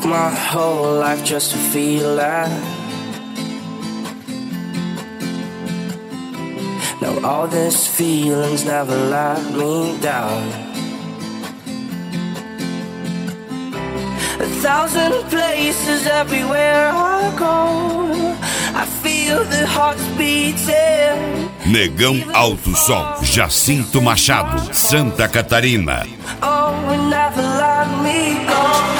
my whole life just to feel that. Now all these feelings never let me down. 1,000 places everywhere I go, I feel the hearts beating. Negão Alto Som, Jacinto Machado, Santa Catarina. Oh, never let me go.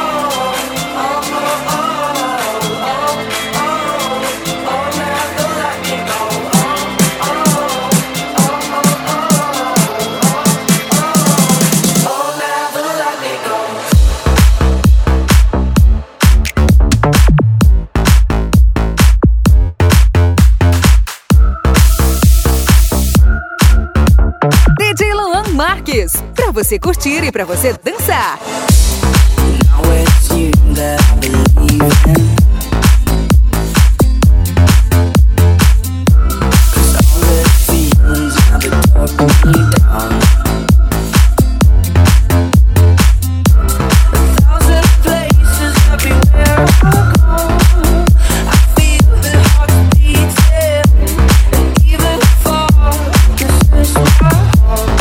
Pra você curtir e pra você dançar. Now it's you that I believe in. 'Cause all the feelings never took me down. 1,000 places everywhere I go, I feel the heart beating. And even far, this is my home.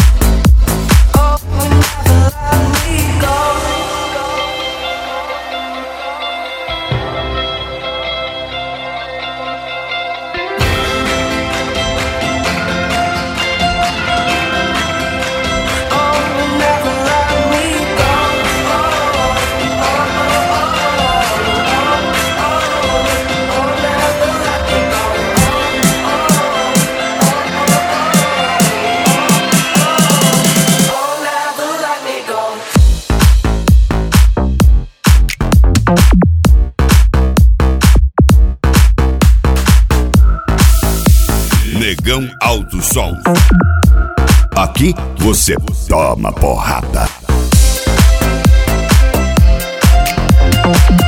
Negão Alto Som. Aqui você toma porrada.